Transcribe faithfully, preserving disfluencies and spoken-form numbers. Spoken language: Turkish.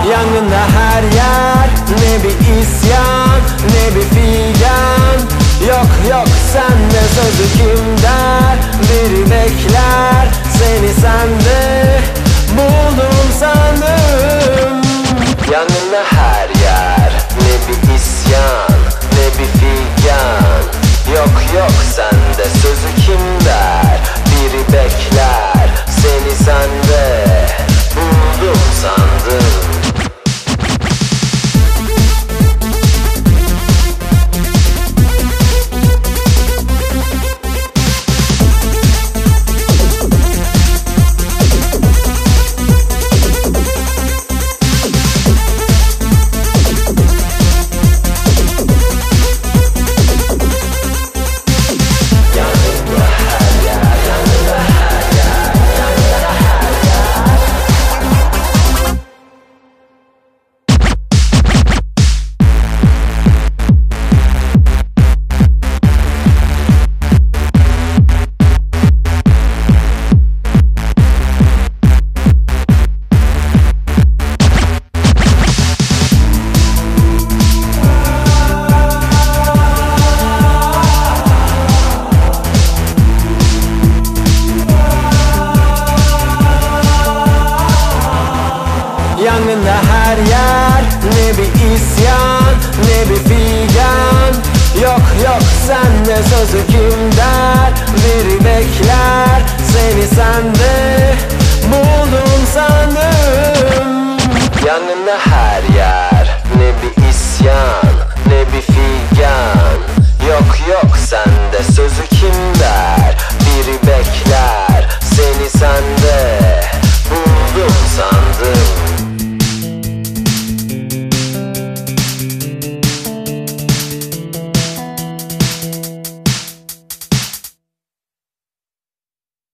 Yangında her yer, ne bir isyan, ne bir figan. Yok yok sende sözü kim der, biri bekler seni sende, buldum sandım. Yangında her yer, ne bir isyan, ne bir figan. Yok yok sende sözü kim der, biri bekler seni sende, buldum sandım. Yangında her yer, ne bir isyan, ne bir figan. Yok yok sende sözü kim der, biri bekler